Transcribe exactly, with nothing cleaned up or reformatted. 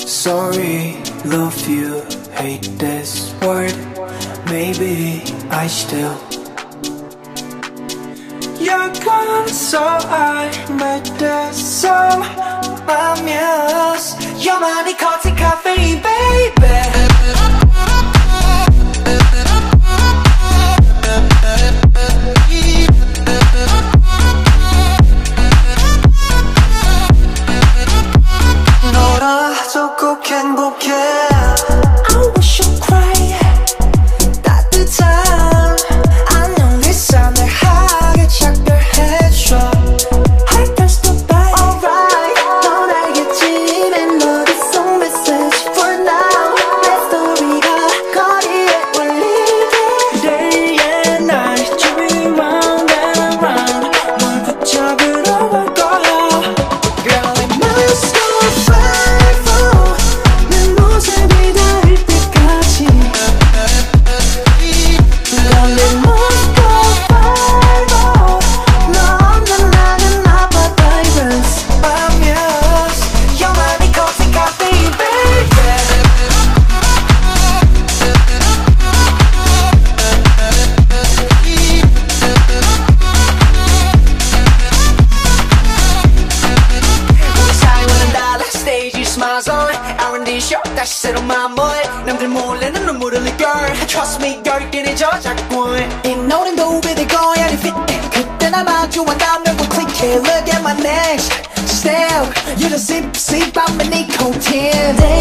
Sorry, love you, hate this word. Maybe I still. You're gone, so I made this song. My muse, you're my nicotine caffeine, baby. 너라서 꼭 행복해. I wish you'd cry. 따뜻한 안녕 네 삶을 하게 작별해줘. I can't stop by. Alright, 넌 알겠지. 멜로디 속 message for now. 내 스토리가 거리에 울리게. Day and night 주위 round and round. 널 붙잡으러 올 거야. Girl, it must go faithful. 내 모습이 닿을 때까지. Girl, it must go faithful. 너 없는 나는 아파 virus. My muse, you're my nicotine caffeine, baby. 우리 사이와는 달라 stage smiles on R and D show 다시 새로운 마무리 남들 몰래는 눈물을 흘릴 girl Trust me girl 깨내줘 자꾸 이 노래는 도배될 거야 네 fit 그때 날 마주한다면 we'll click it Look at my next step You just sip sip on my nicotine